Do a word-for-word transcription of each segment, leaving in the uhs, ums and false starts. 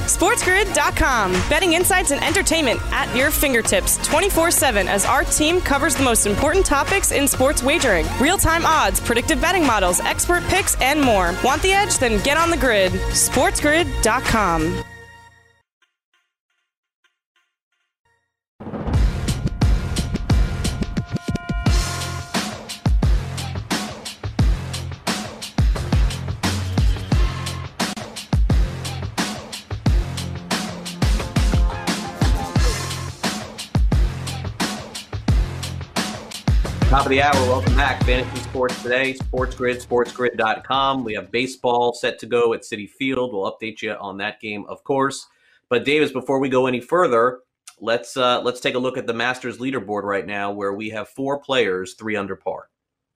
SportsGrid dot com. Betting insights and entertainment at your fingertips twenty-four seven as our team covers the most important topics in sports wagering. Real-time odds, predictive betting models, expert picks, and more. Want the edge? Then get on the grid. SportsGrid dot com. Top of the hour, welcome back. Fantasy Sports Today, SportsGrid, SportsGrid dot com. We have baseball set to go at Citi Field. We'll update you on that game, of course. But Davis, before we go any further, let's uh, let's take a look at the Masters leaderboard right now, where we have four players, three under par.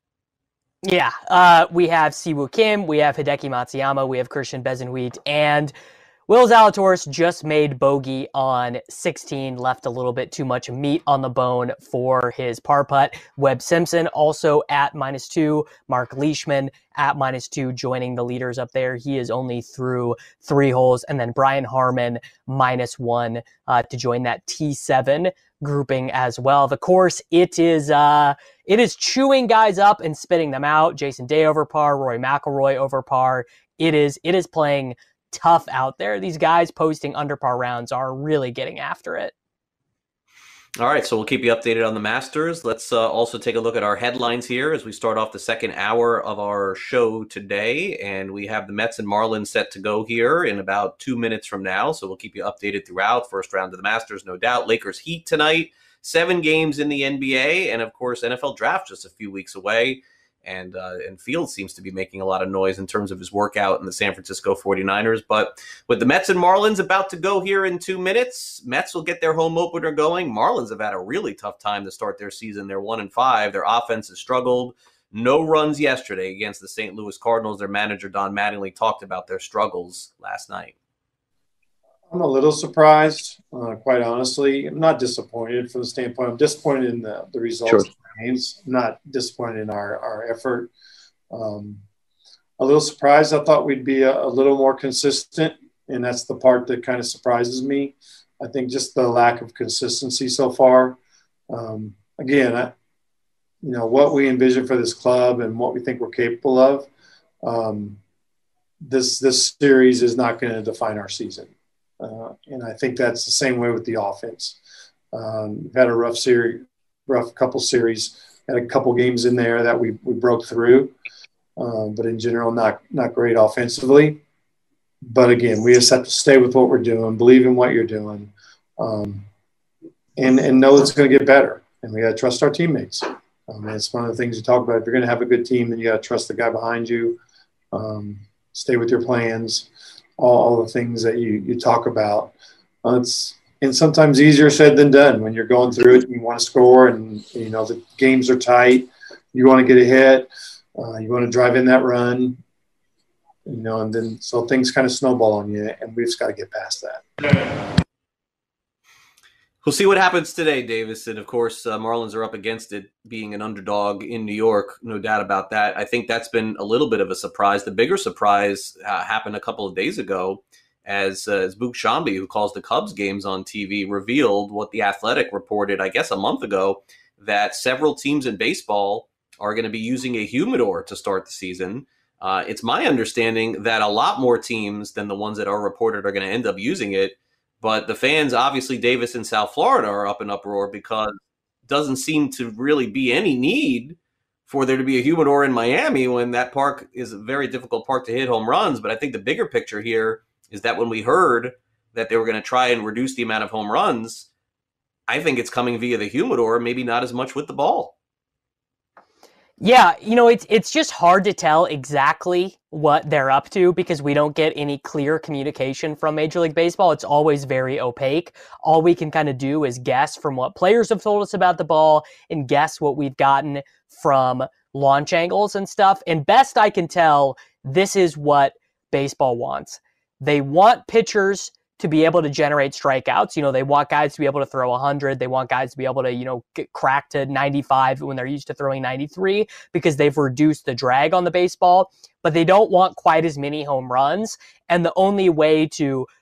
Yeah, uh, we have Siwoo Kim, we have Hideki Matsuyama, we have Christian Bezenhuit, and Will Zalatoris just made bogey on sixteen, left a little bit too much meat on the bone for his par putt. Webb Simpson also at minus two. Mark Leishman at minus two, joining the leaders up there. He is only through three holes. And then Brian Harman minus one uh, to join that T seven grouping as well. The course, it is uh, it is chewing guys up and spitting them out. Jason Day over par, Rory McIlroy over par. It is it is playing tough out there. These guys posting under par rounds are really getting after it. All right, so we'll keep you updated on the Masters. Let's uh, also take a look at our headlines here as we start off the second hour of our show today. And we have the Mets and Marlins set to go here in about two minutes from now. So we'll keep you updated throughout. First round of the Masters, no doubt. Lakers Heat tonight, seven games in the N B A. And of course, N F L Draft just a few weeks away. And uh, and Fields seems to be making a lot of noise in terms of his workout in the San Francisco forty-niners. But with the Mets and Marlins about to go here in two minutes, Mets will get their home opener going. Marlins have had a really tough time to start their season. They're one and five. Their offense has struggled. No runs yesterday against the Saint Louis Cardinals. Their manager, Don Mattingly, talked about their struggles last night. I'm a little surprised, uh, quite honestly. I'm not disappointed from the standpoint. I'm disappointed in the, the results Sure. of the games. I'm not disappointed in our, our effort. Um, a little surprised. I thought we'd be a, a little more consistent, and that's the part that kind of surprises me. I think just the lack of consistency so far. Um, again, I, you know, what we envision for this club and what we think we're capable of, um, this this series is not going to define our season. Uh, and I think that's the same way with the offense. Um, we've had a rough series, rough couple series, had a couple games in there that we, we broke through, uh, but in general, not not great offensively. But again, we just have to stay with what we're doing, believe in what you're doing, um, and and know it's going to get better. And we got to trust our teammates. Um, and it's one of the things you talk about. If you're going to have a good team, then you got to trust the guy behind you. Um, stay with your plans. All, all the things that you, you talk about. Uh, it's and sometimes easier said than done when you're going through it and you want to score and, you know, the games are tight. You want to get ahead. Uh, you want to drive in that run, you know, and then so things kind of snowball on you, and we've just got to get past that. We'll see what happens today, Davis. And, of course, uh, Marlins are up against it, being an underdog in New York. No doubt about that. I think that's been a little bit of a surprise. The bigger surprise uh, happened a couple of days ago as, uh, as Boog Sciambi, who calls the Cubs games on T V, revealed what The Athletic reported, I guess, a month ago, that several teams in baseball are going to be using a humidor to start the season. Uh, it's my understanding that a lot more teams than the ones that are reported are going to end up using it. But the fans, obviously, Davis in South Florida are up in uproar because it doesn't seem to really be any need for there to be a humidor in Miami when that park is a very difficult park to hit home runs. But I think the bigger picture here is that when we heard that they were going to try and reduce the amount of home runs, I think it's coming via the humidor, maybe not as much with the ball. Yeah, you know, it's it's just hard to tell exactly what they're up to because we don't get any clear communication from Major League Baseball. It's always very opaque. All we can kind of do is guess from what players have told us about the ball and guess what we've gotten from launch angles and stuff. And best I can tell, this is what baseball wants. They want pitchers to be able to generate strikeouts. You know, they want guys to be able to throw one hundred. They want guys to be able to, you know, get crack to ninety-five when they're used to throwing ninety-three because they've reduced the drag on the baseball, but they don't want quite as many home runs. And the only way to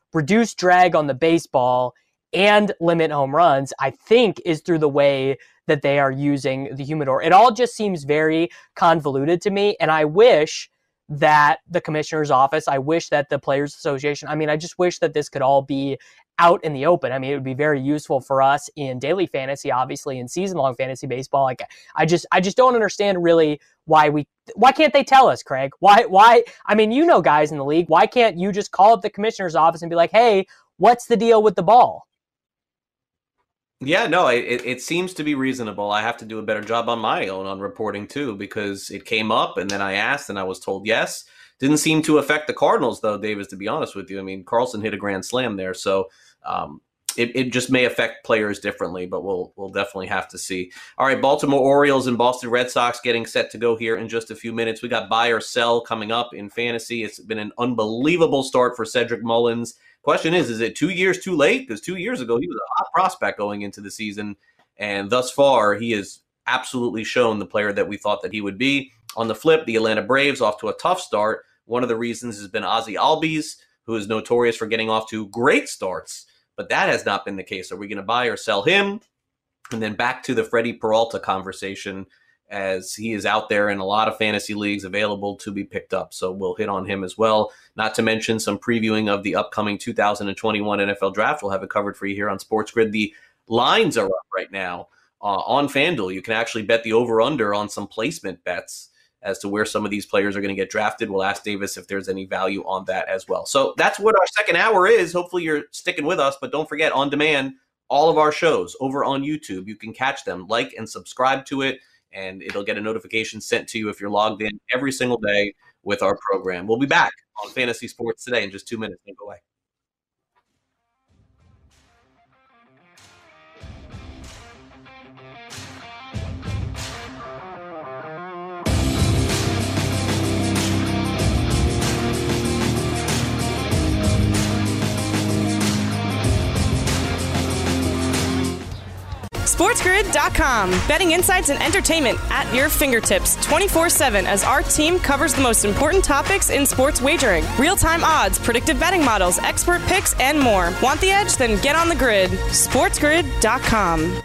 reduce drag on the baseball and limit home runs, I think is through the way that they are using the humidor. It all just seems very convoluted to me, and I wish that the commissioner's office, I wish that the Players Association, I mean, I just wish that this could all be out in the open. I mean, it would be very useful for us in daily fantasy, obviously in season-long fantasy baseball. Like, I just, I just don't understand really why we, why can't they tell us, Craig? Why, why? I mean, you know, guys in the league, why can't you just call up the commissioner's office and be like, hey, what's the deal with the ball? Yeah, no, it, it seems to be reasonable. I have to do a better job on my own on reporting too, because it came up and then I asked and I was told yes. Didn't seem to affect the Cardinals though, Davis, to be honest with you. I mean, Carlson hit a grand slam there, so um, it, it just may affect players differently, but we'll we'll definitely have to see. All right, Baltimore Orioles and Boston Red Sox getting set to go here in just a few minutes. We got buy or sell coming up in fantasy. It's been an unbelievable start for Cedric Mullins. Question is, is it two years too late? Because two years ago, he was a hot prospect going into the season. And thus far, he has absolutely shown the player that we thought that he would be. On the flip, the Atlanta Braves off to a tough start. One of the reasons has been Ozzie Albies, who is notorious for getting off to great starts. But that has not been the case. Are we going to buy or sell him? And then back to the Freddie Peralta conversation, as he is out there in a lot of fantasy leagues available to be picked up. So we'll hit on him as well. Not to mention some previewing of the upcoming two thousand twenty-one N F L Draft. We'll have it covered for you here on Sports Grid. The lines are up right now uh, on FanDuel. You can actually bet the over-under on some placement bets as to where some of these players are going to get drafted. We'll ask Davis if there's any value on that as well. So that's what our second hour is. Hopefully you're sticking with us, but don't forget, on demand, all of our shows over on YouTube. You can catch them, like and subscribe to it, and it'll get a notification sent to you if you're logged in every single day with our program. We'll be back on Fantasy Sports Today in just two minutes. Don't go away. SportsGrid dot com. Betting insights and entertainment at your fingertips twenty-four seven as our team covers the most important topics in sports wagering. Real-time odds, predictive betting models, expert picks, and more. Want the edge? Then get on the grid. SportsGrid dot com.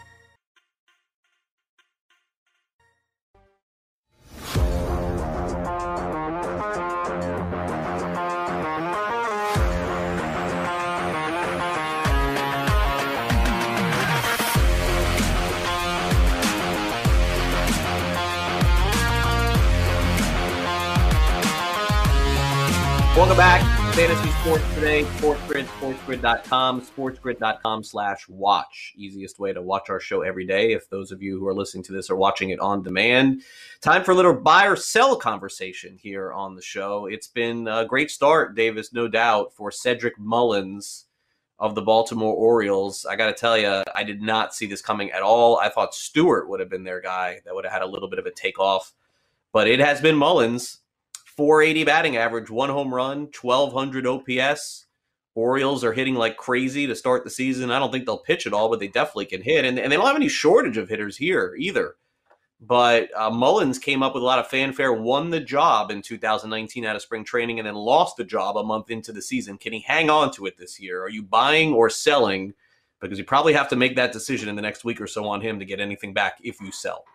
Welcome back. Fantasy Sports Today, SportsGrid, SportsGrid dot com, SportsGrid dot com slash watch. Easiest way to watch our show every day if those of you who are listening to this are watching it on demand. Time for a little buy or sell conversation here on the show. It's been a great start, Davis, no doubt, for Cedric Mullins of the Baltimore Orioles. I got to tell you, I did not see this coming at all. I thought Stewart would have been their guy that would have had a little bit of a takeoff, but it has been Mullins. four eighty batting average, one home run, twelve hundred O P S. Orioles are hitting like crazy to start the season. I don't think they'll pitch at all, but they definitely can hit. And, and they don't have any shortage of hitters here either. But uh, Mullins came up with a lot of fanfare, won the job in two thousand nineteen out of spring training, and then lost the job a month into the season. Can he hang on to it this year? Are you buying or selling? Because you probably have to make that decision in the next week or so on him to get anything back if you sell.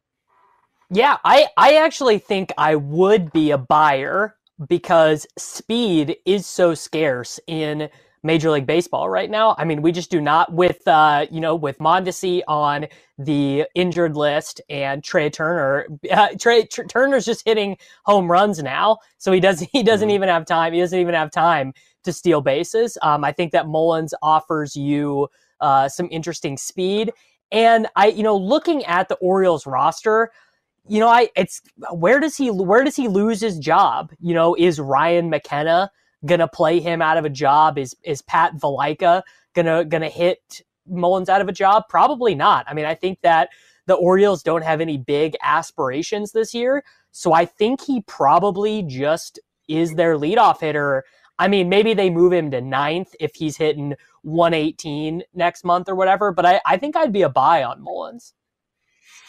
Yeah, I, I actually think I would be a buyer because speed is so scarce in Major League Baseball right now. I mean, we just do not with, uh, you know, with Mondesi on the injured list and Trey Turner. Uh, Trey Tr- Turner's just hitting home runs now, so he doesn't he doesn't mm-hmm. even have time. He doesn't even have time to steal bases. Um, I think that Mullins offers you uh, some interesting speed, and I, you know, looking at the Orioles roster. You know, I it's where does he where does he lose his job? You know, is Ryan McKenna gonna play him out of a job? Is is Pat Valaika gonna gonna hit Mullins out of a job? Probably not. I mean, I think that the Orioles don't have any big aspirations this year, so I think he probably just is their leadoff hitter. I mean, maybe they move him to ninth if he's hitting one eighteen next month or whatever, but I, I think I'd be a buy on Mullins.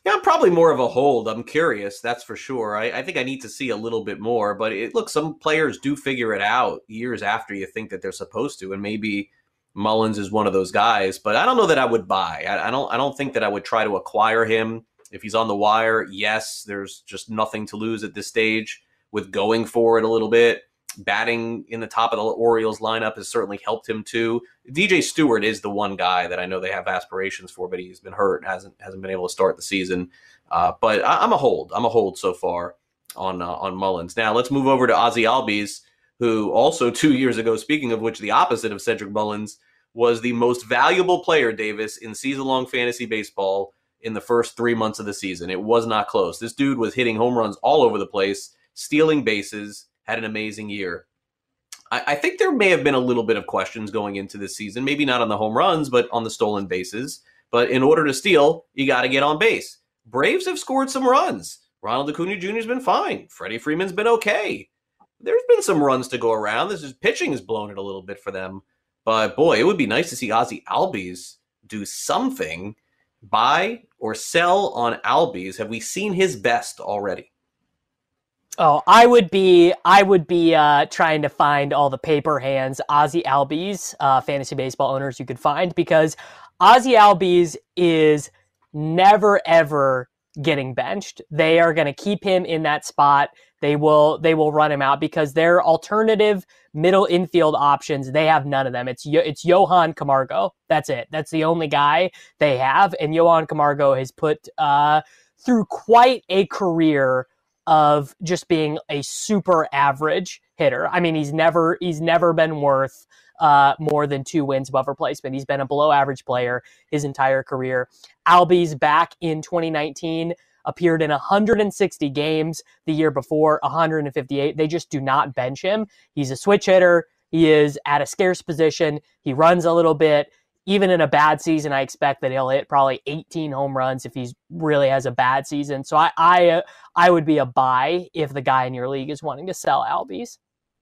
Yeah, I'm probably more of a hold. I'm curious, that's for sure. I, I think I need to see a little bit more. But it, look, some players do figure it out years after you think that they're supposed to, and maybe Mullins is one of those guys. But I don't know that I would buy. I, I don't. I don't think that I would try to acquire him if he's on the wire. Yes, there's just nothing to lose at this stage with going for it a little bit. Batting in the top of the Orioles lineup has certainly helped him too. D J Stewart is the one guy that I know they have aspirations for, but he's been hurt, hasn't hasn't been able to start the season. Uh, but I, I'm a hold. I'm a hold so far on uh, on Mullins. Now let's move over to Ozzie Albies, who also two years ago, speaking of which, the opposite of Cedric Mullins, was the most valuable player, Davis, in season-long fantasy baseball in the first three months of the season. It was not close. This dude was hitting home runs all over the place, stealing bases, had an amazing year. I, I think there may have been a little bit of questions going into this season, maybe not on the home runs, but on the stolen bases. But in order to steal, you got to get on base. Braves have scored some runs. Ronald Acuna Junior has been fine. Freddie Freeman's been okay. There's been some runs to go around. This is pitching has blown it a little bit for them. But boy, it would be nice to see Ozzie Albies do something. Buy or sell on Albies. Have we seen his best already? Oh, I would be I would be uh, trying to find all the paper hands Ozzie Albies uh, fantasy baseball owners you could find, because Ozzie Albies is never ever getting benched. They are going to keep him in that spot. They will they will run him out because their alternative middle infield options, they have none of them. It's it's Johan Camargo. That's it. That's the only guy they have, and Johan Camargo has put uh, through quite a career of just being a super average hitter. I mean, he's never he's never been worth uh, more than two wins above replacement. He's been a below average player his entire career. Albies back in twenty nineteen appeared in one hundred sixty games. The year before, one hundred fifty-eight. They just do not bench him. He's a switch hitter. He is at a scarce position. He runs a little bit. Even in a bad season, I expect that he'll hit probably eighteen home runs if he really has a bad season. So I I, uh, I would be a buy if the guy in your league is wanting to sell Albies.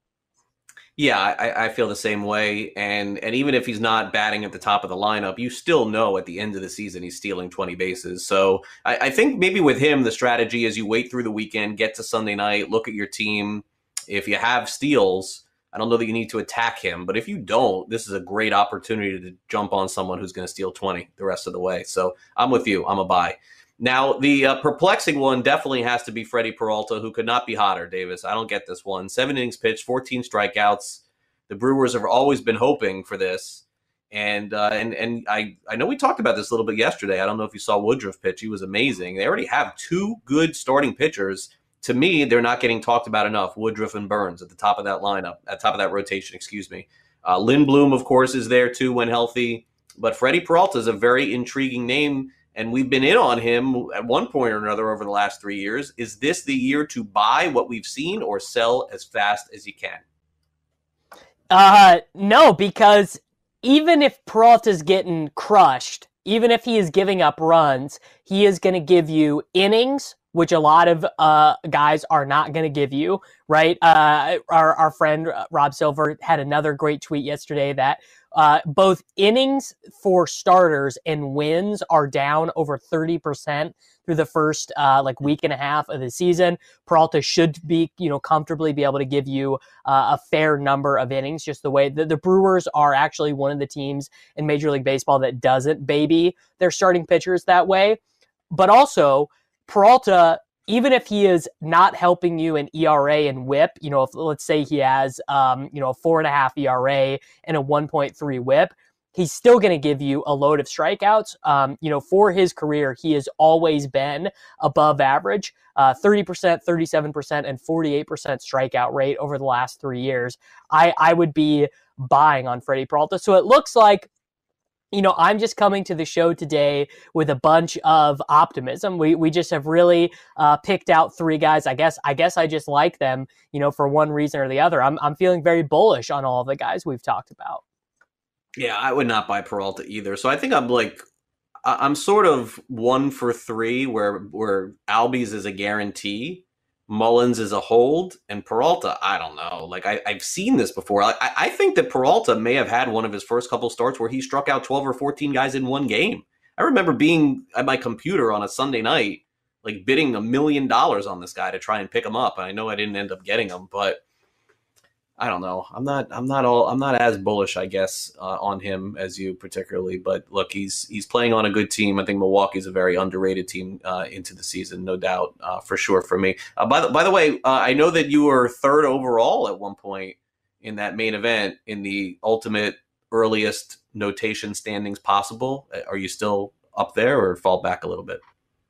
Yeah, I, I feel the same way. And and even if he's not batting at the top of the lineup, you still know at the end of the season he's stealing twenty bases. So I, I think maybe with him, the strategy is you wait through the weekend, get to Sunday night, look at your team. If you have steals, I don't know that you need to attack him, but if you don't, this is a great opportunity to jump on someone who's going to steal twenty the rest of the way. So I'm with you. I'm a buy. Now, the uh, perplexing one definitely has to be Freddie Peralta, who could not be hotter, Davis. I don't get this one. Seven innings pitched, fourteen strikeouts. The Brewers have always been hoping for this. And uh, and and I, I know we talked about this a little bit yesterday. I don't know if you saw Woodruff pitch. He was amazing. They already have two good starting pitchers. To me, they're not getting talked about enough. Woodruff and Burns at the top of that lineup, at the top of that rotation, excuse me. Uh, Lindblom, of course, is there too when healthy. But Freddie Peralta is a very intriguing name, and we've been in on him at one point or another over the last three years. Is this the year to buy what we've seen or sell as fast as you can? Uh, no, because even if Peralta's getting crushed, even if he is giving up runs, he is going to give you innings, which a lot of uh, guys are not going to give you, right? Uh, our, our friend Rob Silver had another great tweet yesterday that uh, both innings for starters and wins are down over thirty percent through the first uh, like week and a half of the season. Peralta should be, you know, comfortably be able to give you uh, a fair number of innings, just the way that the Brewers are actually one of the teams in Major League Baseball that doesn't baby their starting pitchers that way. But also, Peralta, even if he is not helping you in E R A and whip, you know, if let's say he has, um, you know, a four and a half E R A and a one point three whip, he's still going to give you a load of strikeouts. Um, you know, for his career, he has always been above average, uh, thirty percent, thirty-seven percent, and forty-eight percent strikeout rate over the last three years. I, I would be buying on Freddie Peralta. So it looks like, you know, I'm just coming to the show today with a bunch of optimism. We we just have really uh, picked out three guys. I guess I guess I just like them, you know, for one reason or the other. I'm I'm feeling very bullish on all of the guys we've talked about. Yeah, I would not buy Peralta either. So I think I'm like, I'm sort of one for three, where where Albies is a guarantee, Mullins is a hold, and Peralta, I don't know. Like, I, I've seen this before. I, I think that Peralta may have had one of his first couple starts where he struck out twelve or fourteen guys in one game. I remember being at my computer on a Sunday night, like bidding a million dollars on this guy to try and pick him up. And I know I didn't end up getting him, but I don't know. I'm not. I'm not all. I'm not as bullish, I guess, uh, on him as you particularly. But look, he's he's playing on a good team. I think Milwaukee's a very underrated team uh, into the season, no doubt, uh, for sure. For me. Uh, by the by the way, uh, I know that you were third overall at one point in that main event in the ultimate earliest notation standings possible. Are you still up there, or fall back a little bit?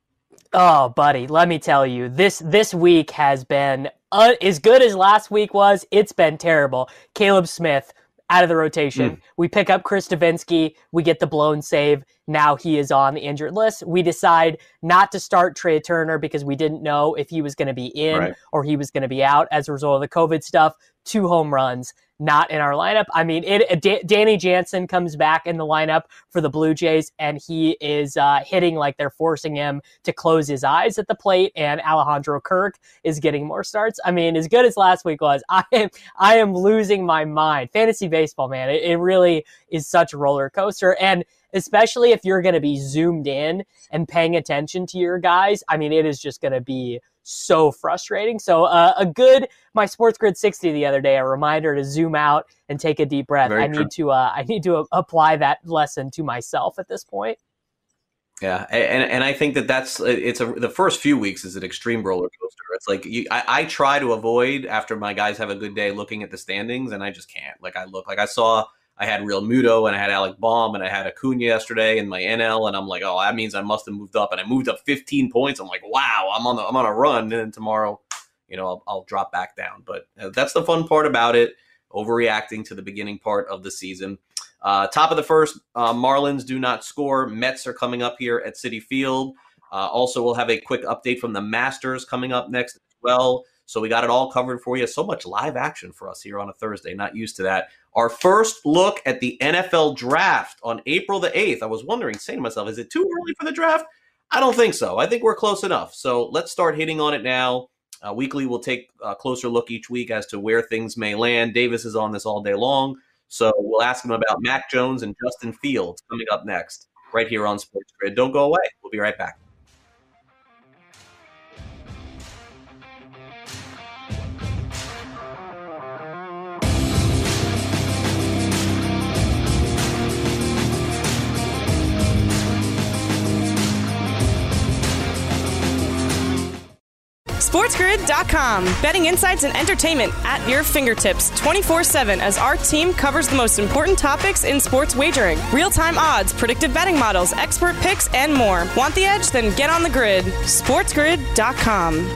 Oh, buddy, let me tell you, this this week has been uh, as good as last week was. It's been terrible. Caleb Smith out of the rotation. Mm. We pick up Chris Davinsky. We get the blown save. Now he is on the injured list. We decide not to start Trey Turner because we didn't know if he was going to be in right. or he was going to be out as a result of the COVID stuff. Two home runs, not in our lineup. I mean, it, D- Danny Jansen comes back in the lineup for the Blue Jays, and he is uh, hitting like they're forcing him to close his eyes at the plate, and Alejandro Kirk is getting more starts. I mean, as good as last week was, I am I am losing my mind. Fantasy baseball, man, it, it really is such a roller coaster, and especially if you're going to be zoomed in and paying attention to your guys, I mean, it is just going to be so frustrating. So uh, a good, my Sports Grid sixty the other day, a reminder to zoom out and take a deep breath. Very I true. need to, uh, I need to uh, apply that lesson to myself at this point. Yeah, and and I think that that's it's a the first few weeks is an extreme roller coaster. It's like you, I, I try to avoid after my guys have a good day looking at the standings, and I just can't. Like I look, like I saw. I had Real Muto and I had Alec Baum and I had Acuna yesterday in my N L, and I'm like, oh, that means I must have moved up, and I moved up fifteen points. I'm like, wow, I'm on the I'm on a run, and then tomorrow, you know, I'll, I'll drop back down. But uh, that's the fun part about it, overreacting to the beginning part of the season. Uh, top of the first, uh, Marlins do not score. Mets are coming up here at Citi Field. Uh, also, we'll have a quick update from the Masters coming up next as well. So we got it all covered for you. So much live action for us here on a Thursday. Not used to that. Our first look at the N F L draft on April the eighth. I was wondering, saying to myself, is it too early for the draft? I don't think so. I think we're close enough. So let's start hitting on it now. Uh, weekly, we'll take a closer look each week as to where things may land. Davis is on this all day long. So we'll ask him about Mac Jones and Justin Fields coming up next right here on Sports Grid. Don't go away. We'll be right back. SportsGrid dot com. Betting insights and entertainment at your fingertips twenty-four seven as our team covers the most important topics in sports wagering. Real-time odds, predictive betting models, expert picks, and more. Want the edge? Then get on the grid. SportsGrid dot com.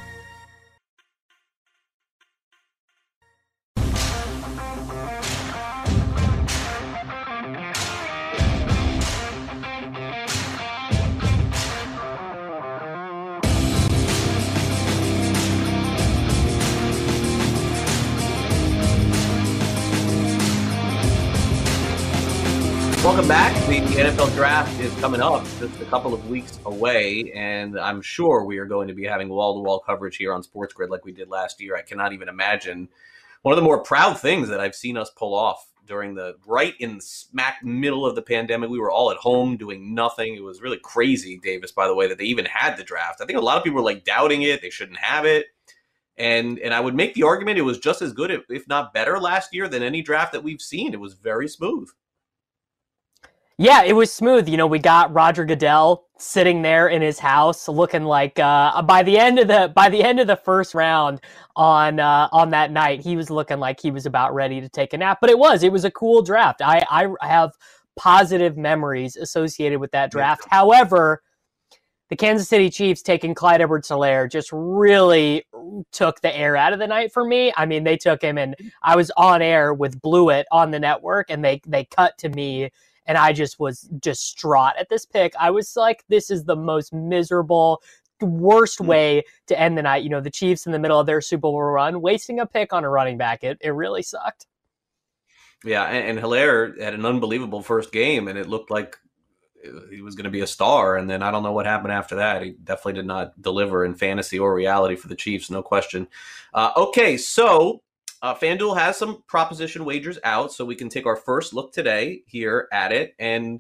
Welcome back. The N F L draft is coming up just a couple of weeks away, and I'm sure we are going to be having wall-to-wall coverage here on Sports Grid like we did last year. I cannot even imagine. One of the more proud things that I've seen us pull off during the right in the smack middle of the pandemic. We were all at home doing nothing. It was really crazy, Davis, by the way, that they even had the draft. I think a lot of people were like doubting it. They shouldn't have it. And and I would make the argument it was just as good, if not better, last year than any draft that we've seen. It was very smooth. Yeah, it was smooth. You know, we got Roger Goodell sitting there in his house, looking like uh, by the end of the by the end of the first round on uh, on that night, he was looking like he was about ready to take a nap. But it was it was a cool draft. I I have positive memories associated with that draft. However, the Kansas City Chiefs taking Clyde Edwards-Helaire just really took the air out of the night for me. I mean, they took him, and I was on air with Blewett on the network, and they they cut to me. And I just was distraught at this pick. I was like, this is the most miserable, worst way to end the night. You know, the Chiefs in the middle of their Super Bowl run, wasting a pick on a running back. It it really sucked. Yeah, and, and Helaire had an unbelievable first game, and it looked like he was going to be a star. And then I don't know what happened after that. He definitely did not deliver in fantasy or reality for the Chiefs, no question. Uh, okay, so... Uh, FanDuel has some proposition wagers out, so we can take our first look today here at it. And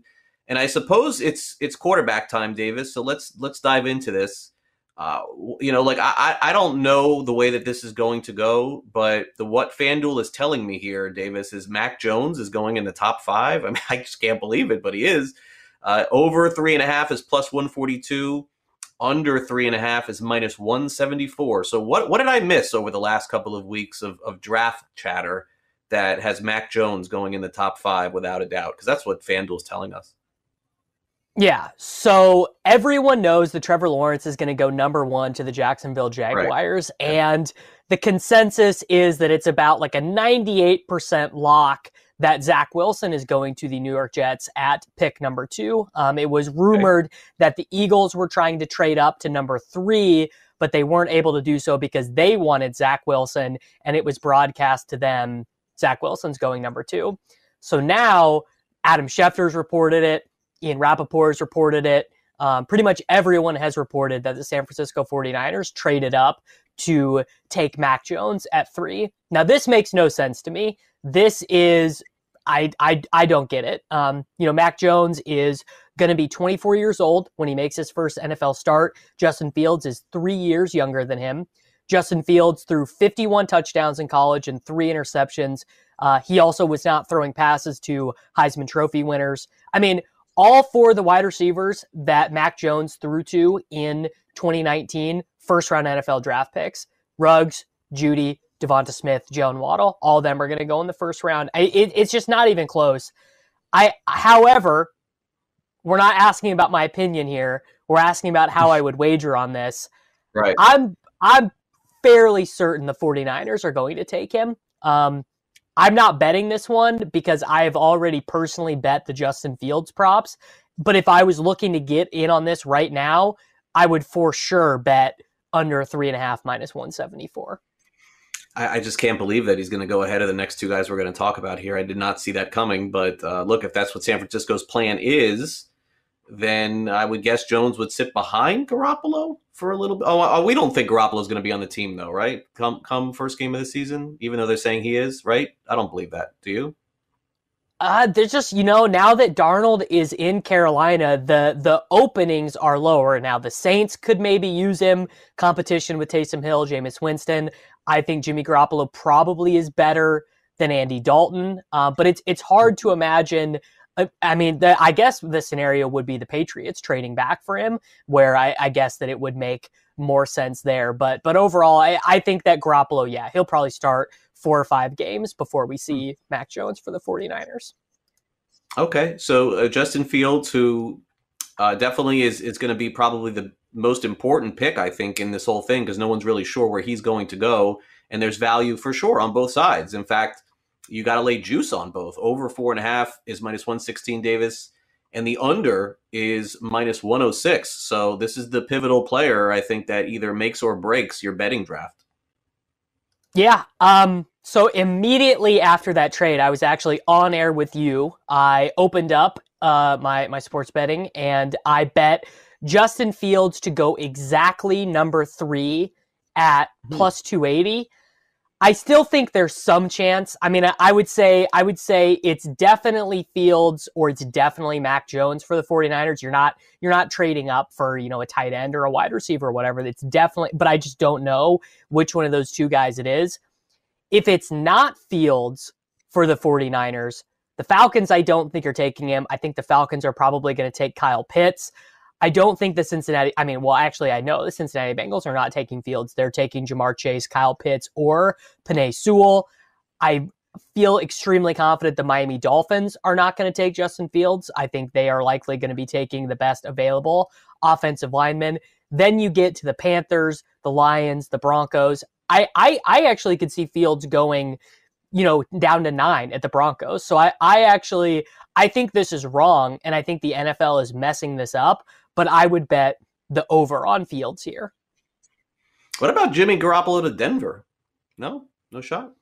And I suppose it's it's quarterback time, Davis. So let's let's dive into this. Uh, you know, like I I don't know the way that this is going to go, but the what FanDuel is telling me here, Davis, is Mac Jones is going in the top five. I mean, I just can't believe it, but he is. Uh, over three and a half is plus one forty-two. Under three and a half is minus one seventy-four. So what what did I miss over the last couple of weeks of, of draft chatter that has Mac Jones going in the top five without a doubt? Because that's what FanDuel is telling us. Yeah, so everyone knows that Trevor Lawrence is going to go number one to the Jacksonville Jaguars, right. And the consensus is that it's about like a ninety-eight percent lock that Zach Wilson is going to the New York Jets at pick number two. Um, it was rumored okay. that the Eagles were trying to trade up to number three, but they weren't able to do so because they wanted Zach Wilson, and it was broadcast to them, Zach Wilson's going number two. So now Adam Schefter's reported it. Ian Rappaport's reported it. Um, pretty much everyone has reported that the San Francisco forty-niners traded up to take Mac Jones at three. Now, this makes no sense to me. This is, I I, I don't get it. Um, you know, Mac Jones is going to be twenty-four years old when he makes his first N F L start. Justin Fields is three years younger than him. Justin Fields threw fifty-one touchdowns in college and three interceptions. Uh, he also was not throwing passes to Heisman Trophy winners. I mean, all four of the wide receivers that Mac Jones threw to in twenty nineteen, first-round N F L draft picks, Ruggs, Jeudy, Devonta Smith, Jalen Waddle, all of them are going to go in the first round. I, it, it's just not even close. I, however, we're not asking about my opinion here. We're asking about how I would wager on this. Right. I'm I'm fairly certain the forty-niners are going to take him. Um, I'm not betting this one because I have already personally bet the Justin Fields props. But if I was looking to get in on this right now, I would for sure bet under three and a half minus one seventy-four. I, I just can't believe that he's going to go ahead of the next two guys we're going to talk about here. I did not see that coming. But uh, look, if that's what San Francisco's plan is, then I would guess Jones would sit behind Garoppolo for a little bit. Oh, we don't think Garoppolo's going to be on the team, though, right? Come come first game of the season, even though they're saying he is, right? I don't believe that. Do you? Uh, there's just, you know, now that Darnold is in Carolina, the the openings are lower. Now, the Saints could maybe use him. Competition with Taysom Hill, Jameis Winston. I think Jimmy Garoppolo probably is better than Andy Dalton. Uh, but it's it's hard to imagine. I mean, the, I guess the scenario would be the Patriots trading back for him, where I, I guess that it would make more sense there. But but overall, I, I think that Garoppolo, yeah, he'll probably start four or five games before we see Mac Jones for the forty-niners. Okay, so uh, Justin Fields, who uh, definitely is, is going to be probably the most important pick, I think, in this whole thing, because no one's really sure where he's going to go. And there's value for sure on both sides. In fact, you got to lay juice on both. Over four and a half is minus one sixteen, Davis, and the under is minus one oh six. So this is the pivotal player, I think, that either makes or breaks your betting draft. Yeah. Um, so immediately after that trade, I was actually on air with you. I opened up uh, my, my sports betting, and I bet Justin Fields to go exactly number three at hmm. plus two eighty. I still think there's some chance. I mean, I would say I would say it's definitely Fields or it's definitely Mac Jones for the forty-niners. You're not you're not trading up for, you know, a tight end or a wide receiver or whatever. It's definitely, but I just don't know which one of those two guys it is. If it's not Fields for the forty-niners, the Falcons I don't think are taking him. I think the Falcons are probably going to take Kyle Pitts. I don't think the Cincinnati, I mean, well, actually, I know the Cincinnati Bengals are not taking Fields. They're taking Jamar Chase, Kyle Pitts, or Penei Sewell. I feel extremely confident the Miami Dolphins are not going to take Justin Fields. I think they are likely going to be taking the best available offensive lineman. Then you get to the Panthers, the Lions, the Broncos. I, I, I actually could see Fields going, you know, down to nine at the Broncos. So I, I actually, I think this is wrong, and I think the N F L is messing this up. But I would bet the over on Fields here. What about Jimmy Garoppolo to Denver? No? No shot?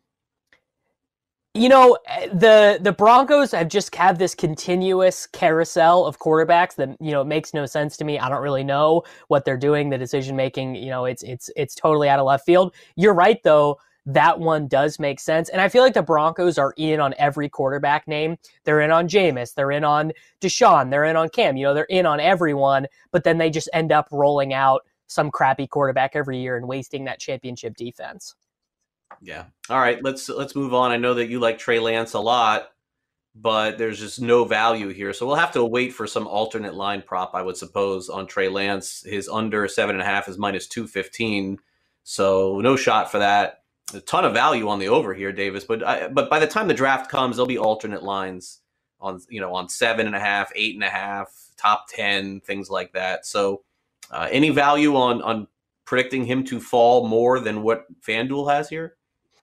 You know, the the Broncos have just had this continuous carousel of quarterbacks that, you know, it makes no sense to me. I don't really know what they're doing. The decision making, you know, it's it's it's totally out of left field. You're right, though. that one does make sense. And I feel like the Broncos are in on every quarterback name. They're in on Jameis. They're in on Deshaun. They're in on Cam. You know, they're in on everyone, but then they just end up rolling out some crappy quarterback every year and wasting that championship defense. Yeah. All right, let's let's move on. I know that you like Trey Lance a lot, but there's just no value here. So we'll have to wait for some alternate line prop, I would suppose, on Trey Lance. His under seven and a half is minus two fifteen. So no shot for that. A ton of value on the over here, Davis. But I, but by the time the draft comes, there'll be alternate lines on, you know, on seven and a half, eight and a half, top ten, things like that. So uh, any value on on predicting him to fall more than what FanDuel has here?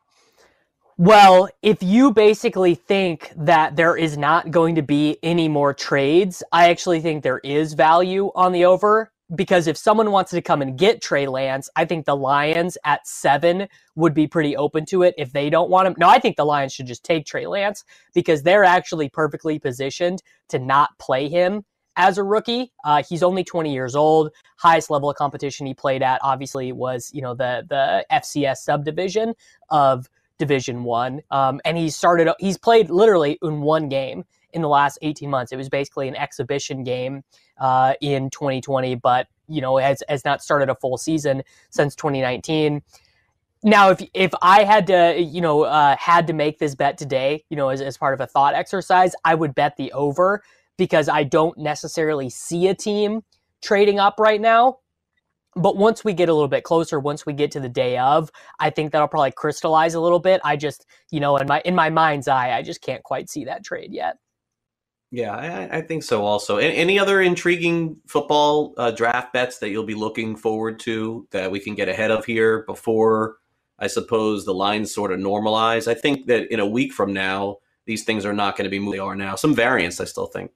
Well, if you basically think that there is not going to be any more trades, I actually think there is value on the over, because if someone wants to come and get Trey Lance, I think the Lions at seven would be pretty open to it if they don't want him. No, I think the Lions should just take Trey Lance because they're actually perfectly positioned to not play him as a rookie. Uh, he's only twenty years old. Highest level of competition he played at, obviously, was, you know, the the F C S subdivision of Division One, um, and he started. He's played literally in one game in the last eighteen months. It was basically an exhibition game uh, in twenty twenty, but you know has has not started a full season since twenty nineteen. Now, if if I had to, you know, uh, had to make this bet today, you know, as as part of a thought exercise, I would bet the over because I don't necessarily see a team trading up right now. But once we get a little bit closer, once we get to the day of, I think that'll probably crystallize a little bit. I just, you know, in my in my mind's eye, I just can't quite see that trade yet. Yeah, I, I think so also. Any other intriguing football uh, draft bets that you'll be looking forward to that we can get ahead of here before, I suppose, the lines sort of normalize? I think that in a week from now, these things are not going to be moving they are now. Some variance, I still think.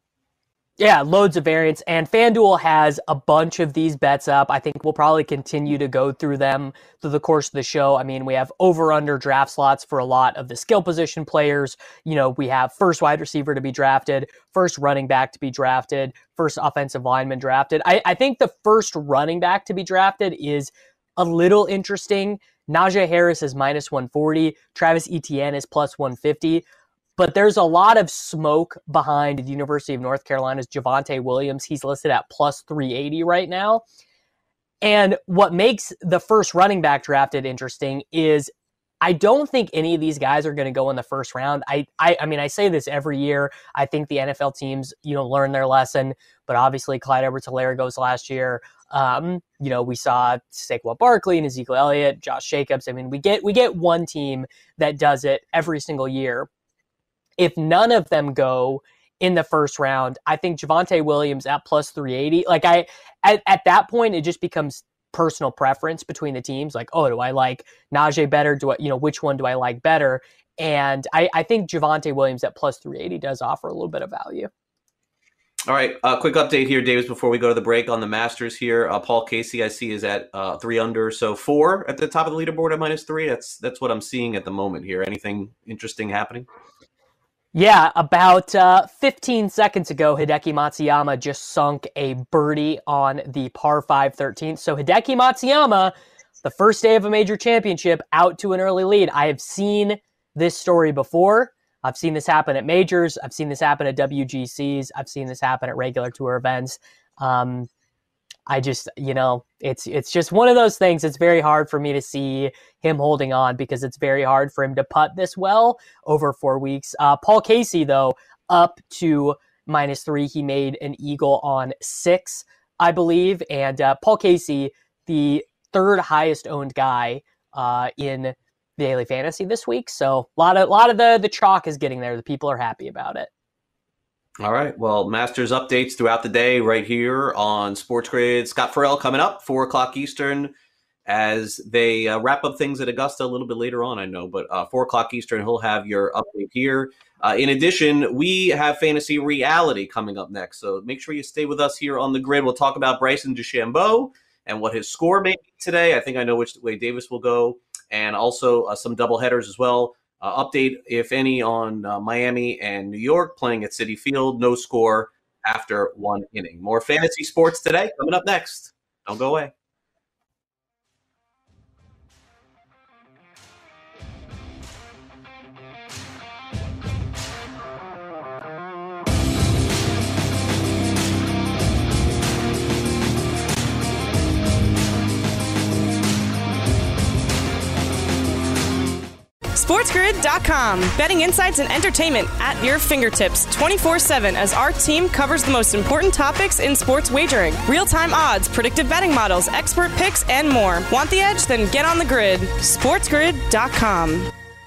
Yeah, loads of variants, and FanDuel has a bunch of these bets up. I think we'll probably continue to go through them through the course of the show. I mean, we have over-under draft slots for a lot of the skill position players. You know, we have first wide receiver to be drafted, first running back to be drafted, first offensive lineman drafted. I, I think the first running back to be drafted is a little interesting. Najee Harris is minus one forty. Travis Etienne is plus one fifty. But there's a lot of smoke behind the University of North Carolina's Javonte Williams. He's listed at plus three eighty right now. And what makes the first running back drafted interesting is I don't think any of these guys are going to go in the first round. I, I I mean, I say this every year. I think the N F L teams, you know, learn their lesson. But obviously, Clyde Edwards-Helaire goes last year. Um, you know, we saw Saquon Barkley and Ezekiel Elliott, Josh Jacobs. I mean, we get we get one team that does it every single year. If none of them go in the first round, I think Javonte Williams at plus three eighty, like I, at, at that point, it just becomes personal preference between the teams. Like, oh, do I like Najee better? Do I, you know, which one do I like better? And I, I think Javonte Williams at plus three eighty does offer a little bit of value. All right, a uh, quick update here, Davis, before we go to the break on the Masters here. Uh, Paul Casey, I see, is at uh, three under, so four at the top of the leaderboard at minus three. That's that's what I'm seeing at the moment here. Anything interesting happening? Yeah, about uh, fifteen seconds ago, Hideki Matsuyama just sunk a birdie on the par five thirteenth. So Hideki Matsuyama, the first day of a major championship, out to an early lead. I have seen this story before. I've seen this happen at majors. I've seen this happen at W G Cs. I've seen this happen at regular tour events. Um, I just, you know, it's it's just one of those things. It's very hard for me to see him holding on because it's very hard for him to putt this well over four weeks. Uh, Paul Casey, though, up to minus three. He made an eagle on six, I believe. And uh, Paul Casey, the third highest owned guy uh, in daily fantasy this week. So a lot of, lot of the, the chalk is getting there. The people are happy about it. All right. Well, Masters updates throughout the day right here on Sports Grid. Scott Farrell coming up, four o'clock Eastern, as they uh, wrap up things at Augusta a little bit later on, I know. But uh, four o'clock Eastern, he'll have your update here. Uh, in addition, we have Fantasy Reality coming up next. So make sure you stay with us here on the grid. We'll talk about Bryson DeChambeau and what his score may be today. I think I know which way Davis will go. And also uh, some doubleheaders as well. Uh, update, if any, on uh, Miami and New York playing at Citi Field. No score after one inning. More fantasy sports today coming up next. Don't go away. SportsGrid dot com. Betting insights and entertainment at your fingertips twenty-four seven as our team covers the most important topics in sports wagering. Real-time odds, predictive betting models, expert picks, and more. Want the edge? Then get on the grid. SportsGrid dot com.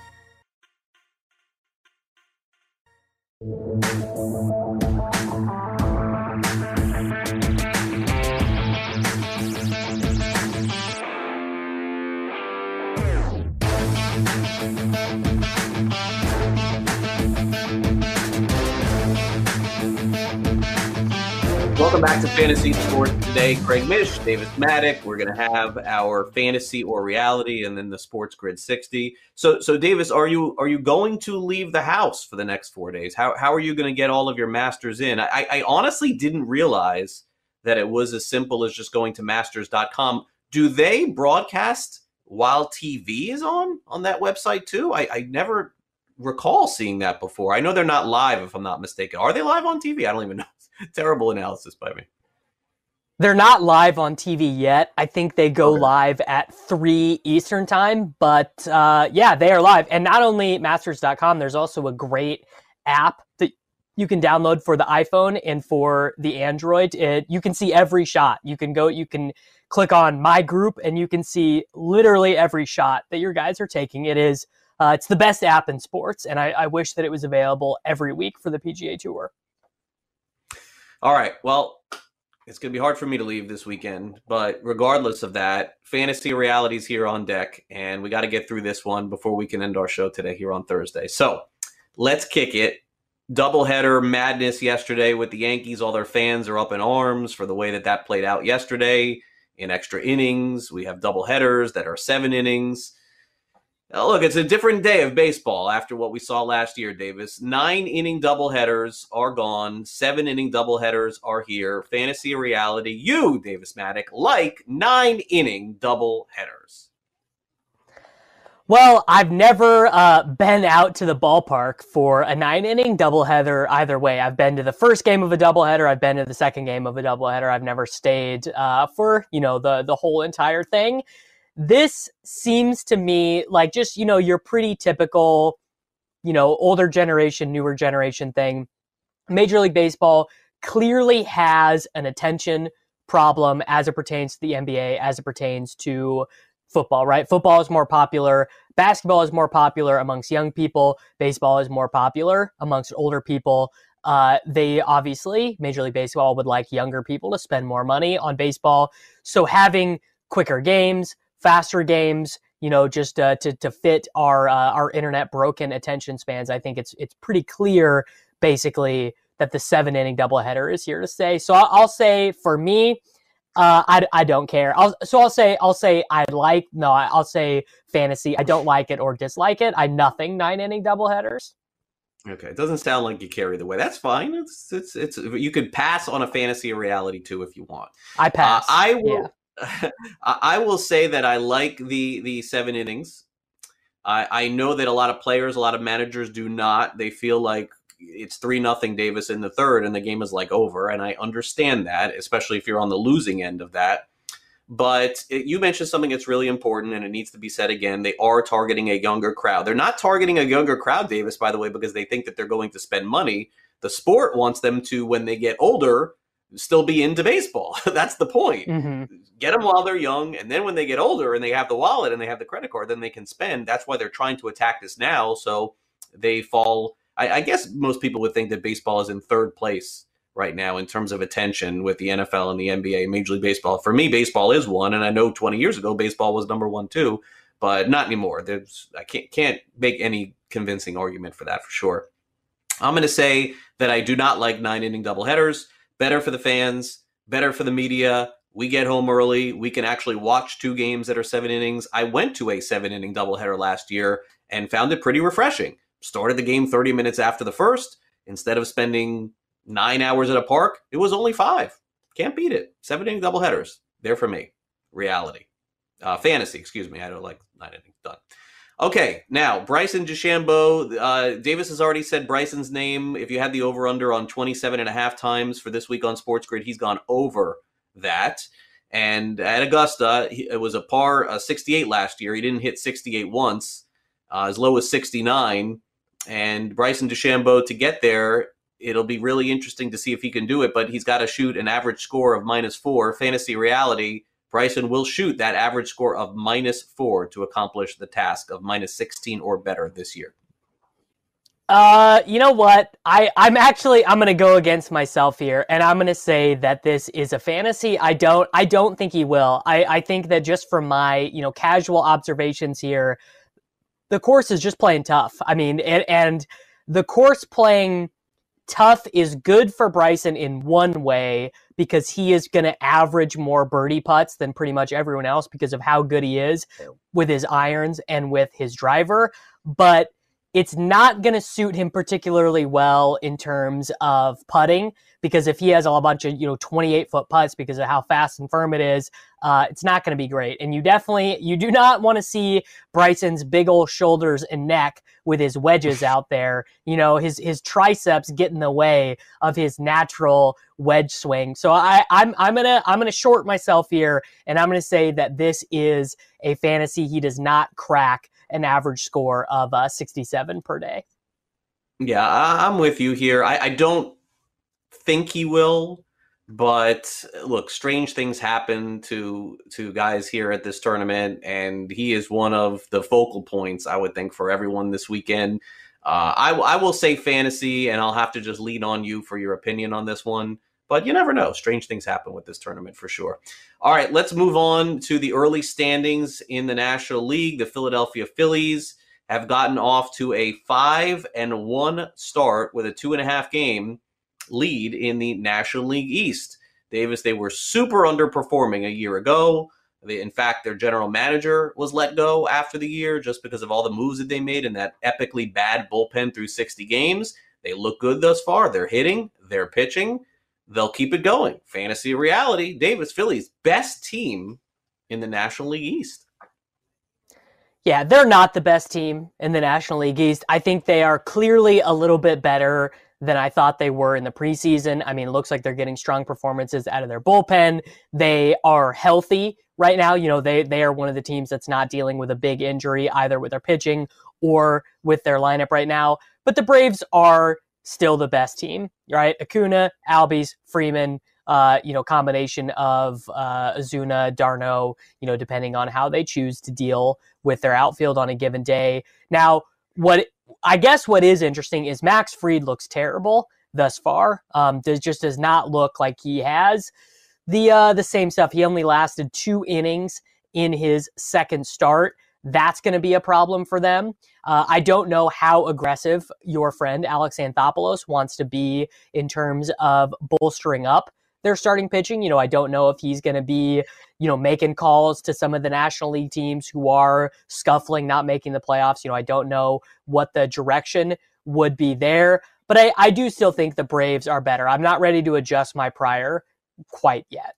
Welcome back to Fantasy Sports Today. Craig Mish, Davis Maddock. We're going to have our fantasy or reality, and then the Sports Grid sixty. So, so Davis, are you are you going to leave the house for the next four days? How how are you going to get all of your masters in? I, I honestly didn't realize that it was as simple as just going to masters dot com. Do they broadcast while T V is on on that website too? I, I never recall seeing that before. I know they're not live, if I'm not mistaken. Are they live on T V? I don't even know. Terrible analysis by me. They're not live on T V yet. I think they go okay. live at three Eastern time, but uh, yeah, they are live. And not only masters dot com, there's also a great app that you can download for the iPhone and for the Android. It, you can see every shot. You can go, you can click on my group and you can see literally every shot that your guys are taking. It is, uh, it's the best app in sports. And I, I wish that it was available every week for the P G A Tour. All right, well, it's going to be hard for me to leave this weekend, but regardless of that, fantasy reality's here on deck, and we got to get through this one before we can end our show today here on Thursday. So let's kick it. Doubleheader madness yesterday with the Yankees. All their fans are up in arms for the way that that played out yesterday in extra innings. We have doubleheaders that are seven innings. Now, look, it's a different day of baseball after what we saw last year, Davis. Nine-inning doubleheaders are gone. Seven-inning doubleheaders are here. Fantasy or reality, you, Davis Maddock, like nine-inning doubleheaders. Well, I've never uh, been out to the ballpark for a nine-inning doubleheader either way. I've been to the first game of a doubleheader. I've been to the second game of a doubleheader. I've never stayed uh, for, you know, the the whole entire thing. This seems to me like just, you know, your pretty typical, you know, older generation, newer generation thing. Major League Baseball clearly has an attention problem as it pertains to the N B A, as it pertains to football, right? Football is more popular. Basketball is more popular amongst young people. Baseball is more popular amongst older people. Uh, they obviously, Major League Baseball would like younger people to spend more money on baseball. So having quicker games, faster games, you know, just uh, to to fit our uh, our internet broken attention spans. I think it's it's pretty clear, basically, that the seven inning doubleheader is here to stay. So I'll, I'll say for me, uh, I, I don't care. I'll, so I'll say I'll say I like no, I'll say fantasy. I don't like it or dislike it. I nothing nine inning doubleheaders. Okay, it doesn't sound like you care either way. That's fine. It's it's it's you could pass on a fantasy or reality too if you want. I pass. Uh, I will. Yeah. I will say that I like the the seven innings. I, I know that a lot of players, a lot of managers do not. They feel like it's three nothing Davis in the third and the game is like over. And I understand that, especially if you're on the losing end of that. But it, you mentioned something that's really important and it needs to be said again. They are targeting a younger crowd. They're not targeting a younger crowd, Davis, by the way, because they think that they're going to spend money. The sport wants them to, when they get older, still be into baseball. That's the point. Mm-hmm. Get them while they're young, and then when they get older and they have the wallet and they have the credit card, then they can spend. That's why they're trying to attack this now, so they fall. I, I guess most people would think that baseball is in third place right now in terms of attention with the N F L and the N B A, Major League Baseball. For me, baseball is one, and I know twenty years ago baseball was number one too, but not anymore. There's I can't can't make any convincing argument for that for sure. I'm going to say that I do not like nine-inning doubleheaders. Better for the fans, better for the media. We get home early. We can actually watch two games that are seven innings. I went to a seven-inning doubleheader last year and found it pretty refreshing. Started the game thirty minutes after the first. Instead of spending nine hours at a park, it was only five. Can't beat it. Seven-inning doubleheaders. There for me. Reality. Uh, fantasy, excuse me. I don't like nine innings. Done. Okay, now, Bryson DeChambeau. Uh, Davis has already said Bryson's name. If you had the over-under on twenty-seven and a half times for this week on Sports Grid, he's gone over that. And at Augusta, he, it was a par uh, sixty-eight last year. He didn't hit sixty-eight once. uh, as low as sixty-nine. And Bryson DeChambeau, to get there, it'll be really interesting to see if he can do it, but he's got to shoot an average score of minus four. Fantasy reality, Bryson will shoot that average score of minus four to accomplish the task of minus sixteen or better this year. Uh, you know what? I, I'm actually, I'm going to go against myself here, and I'm going to say that this is a fantasy. I don't, I don't think he will. I, I think that just from my, you know, casual observations here, the course is just playing tough. I mean, and, and the course playing tough is good for Bryson in one way, because he is going to average more birdie putts than pretty much everyone else because of how good he is with his irons and with his driver. But it's not going to suit him particularly well in terms of putting, because if he has a bunch of, you know, twenty-eight foot putts because of how fast and firm it is, uh, it's not going to be great. And you definitely, you do not want to see Bryson's big old shoulders and neck with his wedges out there. You know, his, his triceps get in the way of his natural wedge swing. So I, I'm, I'm going to, I'm going to short myself here, and I'm going to say that this is a fantasy he does not crack an average score of uh, sixty-seven per day. Yeah, I'm with you here. I, I don't think he will, but look, strange things happen to to guys here at this tournament, and he is one of the focal points, I would think, for everyone this weekend. Uh, I, I will say fantasy, and I'll have to just lean on you for your opinion on this one. But you never know. Strange things happen with this tournament for sure. All right, let's move on to the early standings in the National League. The Philadelphia Phillies have gotten off to a five and one start with a two and a half game lead in the National League East. Davis, they were super underperforming a year ago. They, in fact, their general manager was let go after the year just because of all the moves that they made in that epically bad bullpen through sixty games. They look good thus far. They're hitting, they're pitching. They'll keep it going. Fantasy reality, Davis, Phillies, best team in the National League East. Yeah, they're not the best team in the National League East. I think they are clearly a little bit better than I thought they were in the preseason. I mean, it looks like they're getting strong performances out of their bullpen. They are healthy right now. You know, they, they are one of the teams that's not dealing with a big injury, either with their pitching or with their lineup right now. But the Braves are still the best team, right? Acuna, Albies, Freeman, uh, you know, combination of uh, Ozuna, d'Arnaud, you know, depending on how they choose to deal with their outfield on a given day. Now, what I guess what is interesting is Max Fried looks terrible thus far. Um, does just does not look like he has the uh, the same stuff. He only lasted two innings in his second start. That's going to be a problem for them. Uh, I don't know how aggressive your friend Alex Anthopoulos wants to be in terms of bolstering up their starting pitching. You know, I don't know if he's going to be, you know, making calls to some of the National League teams who are scuffling, not making the playoffs. You know, I don't know what the direction would be there, but I, I do still think the Braves are better. I'm not ready to adjust my prior quite yet.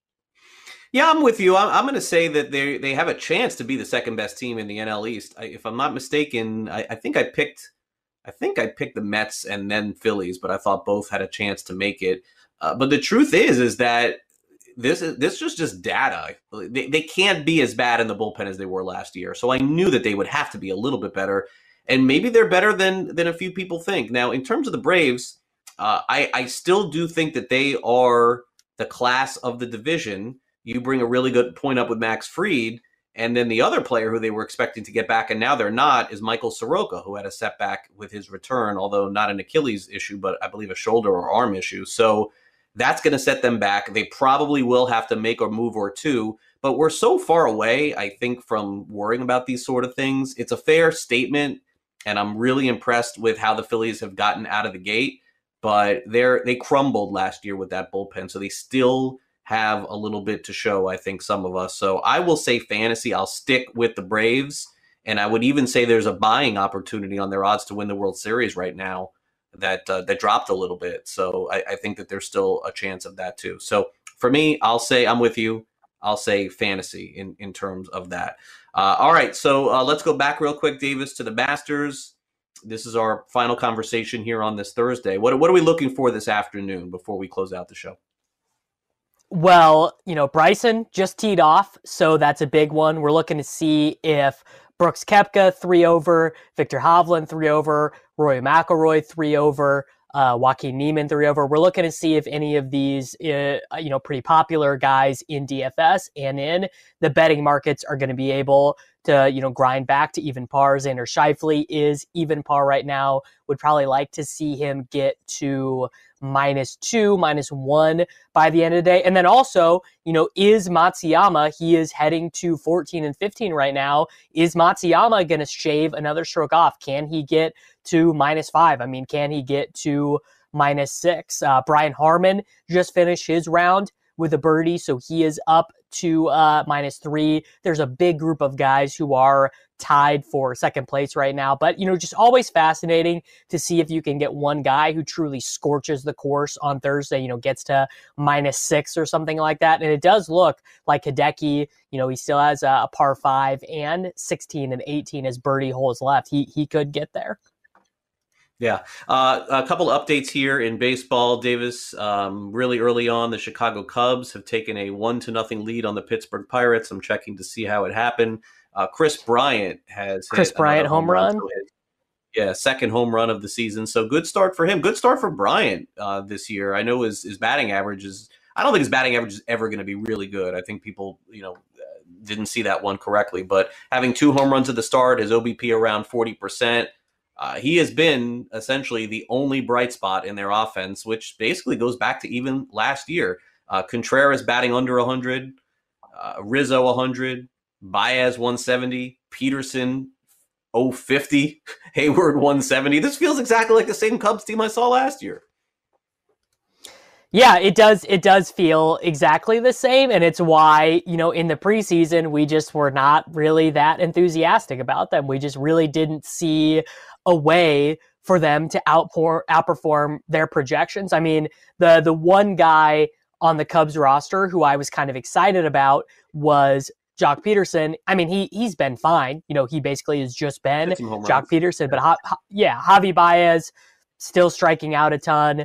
Yeah, I'm with you. I'm, I'm going to say that they they have a chance to be the second best team in the N L East. I, if I'm not mistaken, I, I think I picked, I think I picked the Mets and then Phillies, but I thought both had a chance to make it. Uh, but the truth is, is that this is this is just data. They they can't be as bad in the bullpen as they were last year. So I knew that they would have to be a little bit better, and maybe they're better than than a few people think. Now, in terms of the Braves, uh, I I still do think that they are the class of the division. You bring a really good point up with Max Fried, and then the other player who they were expecting to get back, and now they're not, is Michael Soroka, who had a setback with his return, although not an Achilles issue, but I believe a shoulder or arm issue. So that's going to set them back. They probably will have to make a move or two, but we're so far away, I think, from worrying about these sort of things. It's a fair statement, and I'm really impressed with how the Phillies have gotten out of the gate, but they're they crumbled last year with that bullpen, so they still have a little bit to show, I think, some of us. So I will say fantasy. I'll stick with the Braves, and I would even say there's a buying opportunity on their odds to win the World Series right now that uh, that dropped a little bit. So I, I think that there's still a chance of that too. So for me, I'll say I'm with you. I'll say fantasy in, in terms of that. Uh, all right, so uh, let's go back real quick, Davis, to the Masters. This is our final conversation here on this Thursday. What, what are we looking for this afternoon before we close out the show? Well, you know, Bryson just teed off, so that's a big one. We're looking to see if Brooks Koepka, three over. Victor Hovland, three over. Rory McIlroy, three over. Uh, Joaquin Niemann, three over. We're looking to see if any of these, uh, you know, pretty popular guys in D F S and in the betting markets are going to be able to, you know, grind back to even par. Xander Schauffele is even par right now. Would probably like to see him get to minus two, minus one by the end of the day. And then also, you know, is Matsuyama, he is heading to fourteen and fifteen right now. Is Matsuyama going to shave another stroke off? Can he get to minus five? I mean, can he get to minus six? Uh, Brian Harman just finished his round with a birdie, so he is up to uh, minus three. There's a big group of guys who are tied for second place right now, but, you know, just always fascinating to see if you can get one guy who truly scorches the course on Thursday, you know, gets to minus six or something like that. And it does look like Hideki, you know, he still has a, a par five and sixteen and eighteen as birdie holes left. He, he could get there. Yeah. Uh, a couple of updates here in baseball, Davis. Um, really early on, the Chicago Cubs have taken a one to nothing lead on the Pittsburgh Pirates. I'm checking to see how it happened. Uh, Chris Bryant has Chris hit Bryant home run. run. So yeah, second home run of the season. So good start for him. Good start for Bryant uh, this year. I know his, his batting average is, I don't think his batting average is ever going to be really good. I think people, you know, didn't see that one correctly. But having two home runs at the start, his O B P around forty percent. Uh, he has been essentially the only bright spot in their offense, which basically goes back to even last year. Uh, Contreras batting under one hundred, uh, Rizzo one hundred, Baez one seventy, Peterson oh fifty, Hayward one seventy. This feels exactly like the same Cubs team I saw last year. Yeah, it does. It does feel exactly the same. And it's why, you know, in the preseason, we just were not really that enthusiastic about them. We just really didn't see a way for them to outpour, outperform their projections. I mean, the the one guy on the Cubs roster who I was kind of excited about was Jock Peterson. I mean, he, he's been fine. You know, he basically has just been Jock Peterson. But ha, ha, yeah, Javi Baez still striking out a ton.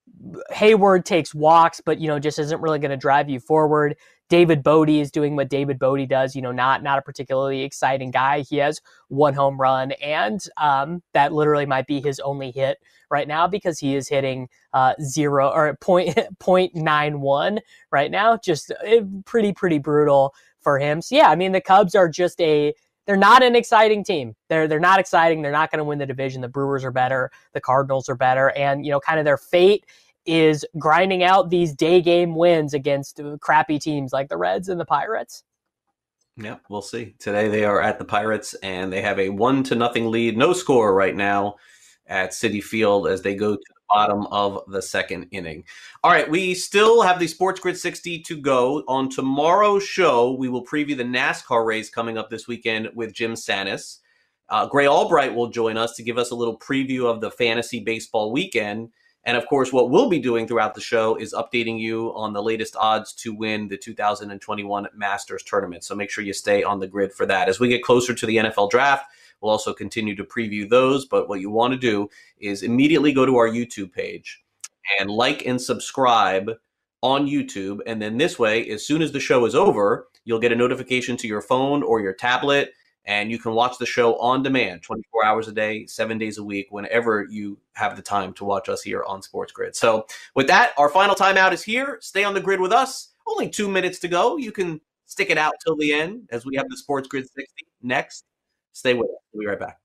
Hayward takes walks, but, you know, just isn't really going to drive you forward. David Bodie is doing what David Bodie does, you know, not not a particularly exciting guy. He has one home run, and um, that literally might be his only hit right now because he is hitting uh, zero or point point nine one right now. Just uh, pretty pretty brutal for him. So yeah, I mean, the Cubs are just a they're not an exciting team. They're they're not exciting. They're not going to win the division. The Brewers are better. The Cardinals are better, and you know, kind of their fate is grinding out these day game wins against crappy teams like the Reds and the Pirates. Yeah, we'll see. Today they are at the Pirates and they have a one to nothing lead, no score right now at Citi Field as they go to the bottom of the second inning. All right, we still have the Sports Grid sixty to go. On tomorrow's show, we will preview the NASCAR race coming up this weekend with Jim Sanis. Uh, Gray Albright will join us to give us a little preview of the fantasy baseball weekend. And, of course, what we'll be doing throughout the show is updating you on the latest odds to win the two thousand twenty-one Masters Tournament. So make sure you stay on the grid for that. As we get closer to the N F L Draft, we'll also continue to preview those. But what you want to do is immediately go to our YouTube page and like and subscribe on YouTube. And then this way, as soon as the show is over, you'll get a notification to your phone or your tablet. And you can watch the show on demand, twenty-four hours a day, seven days a week, whenever you have the time to watch us here on Sports Grid. So with that, our final timeout is here. Stay on the grid with us. Only two minutes to go. You can stick it out till the end as we have the Sports Grid sixty next. Stay with us. We'll be right back.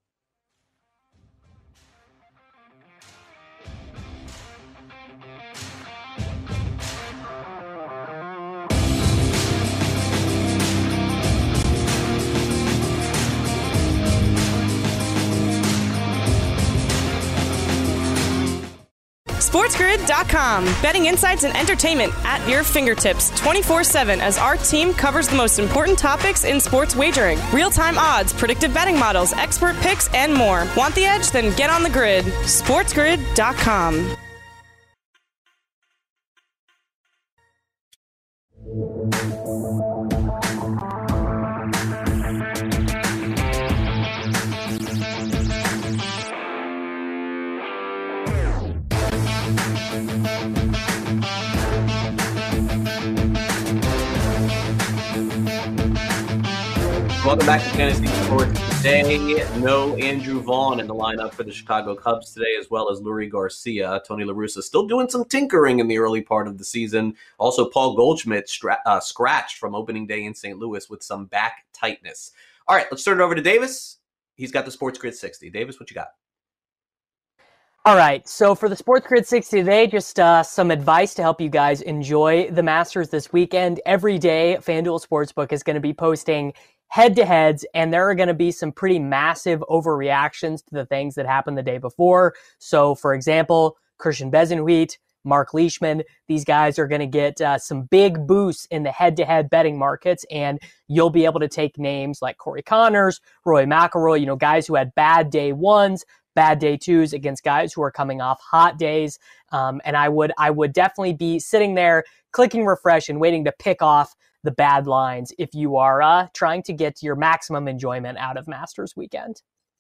SportsGrid dot com. Betting insights and entertainment at your fingertips twenty-four seven as our team covers the most important topics in sports wagering. Real-time odds, predictive betting models, expert picks, and more. Want the edge? Then get on the grid. SportsGrid dot com. Welcome back to Fantasy Sports Today. No Andrew Vaughn in the lineup for the Chicago Cubs today, as well as Lurie Garcia. Tony La Russa still doing some tinkering in the early part of the season. Also, Paul Goldschmidt stra- uh, scratched from opening day in Saint Louis with some back tightness. All right, let's turn it over to Davis. He's got the Sports Grid sixty. Davis, what you got? All right, so for the Sports Grid sixty today, just uh, some advice to help you guys enjoy the Masters this weekend. Every day, FanDuel Sportsbook is going to be posting head-to-heads, and there are going to be some pretty massive overreactions to the things that happened the day before. So, for example, Christian Bezenhuit, Mark Leishman, these guys are going to get uh, some big boosts in the head-to-head betting markets, and you'll be able to take names like Corey Connors, Rory McIlroy, you know, guys who had bad day ones, bad day twos against guys who are coming off hot days. Um, and I would I would definitely be sitting there clicking refresh and waiting to pick off the bad lines if you are uh, trying to get your maximum enjoyment out of Masters weekend.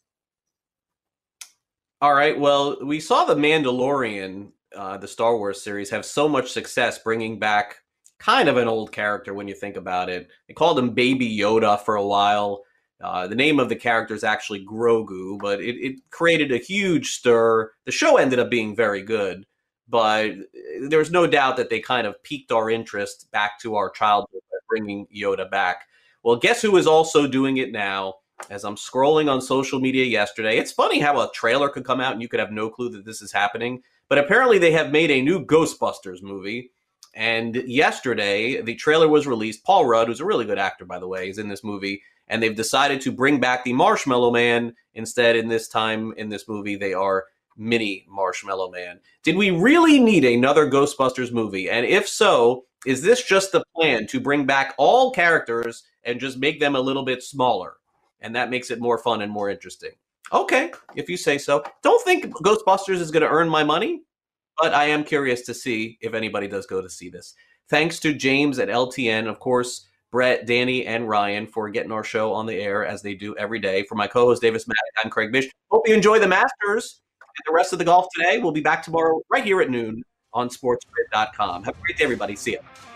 All right. Well, we saw The Mandalorian, uh, the Star Wars series, have so much success bringing back kind of an old character when you think about it. They called him Baby Yoda for a while. Uh, the name of the character is actually Grogu, but it, it created a huge stir. The show ended up being very good, but there's no doubt that they kind of piqued our interest back to our childhood by bringing Yoda back. Well, guess who is also doing it now? As I'm scrolling on social media yesterday, it's funny how a trailer could come out and you could have no clue that this is happening, but apparently they have made a new Ghostbusters movie. And yesterday, the trailer was released. Paul Rudd, who's a really good actor, by the way, is in this movie. And they've decided to bring back the Marshmallow Man. Instead, in this time, in this movie, they are Mini Marshmallow Man. Did we really need another Ghostbusters movie? And if so, is this just the plan to bring back all characters and just make them a little bit smaller? And that makes it more fun and more interesting. Okay, if you say so. Don't think Ghostbusters is going to earn my money, but I am curious to see if anybody does go to see this. Thanks to James at L T N, of course, Brett, Danny, and Ryan for getting our show on the air as they do every day. For my co-host, Davis Mattek, I'm Craig Mish. Hope you enjoy the Masters and the rest of the golf today. We'll be back tomorrow right here at noon on sports grid dot com. Have a great day, everybody. See ya.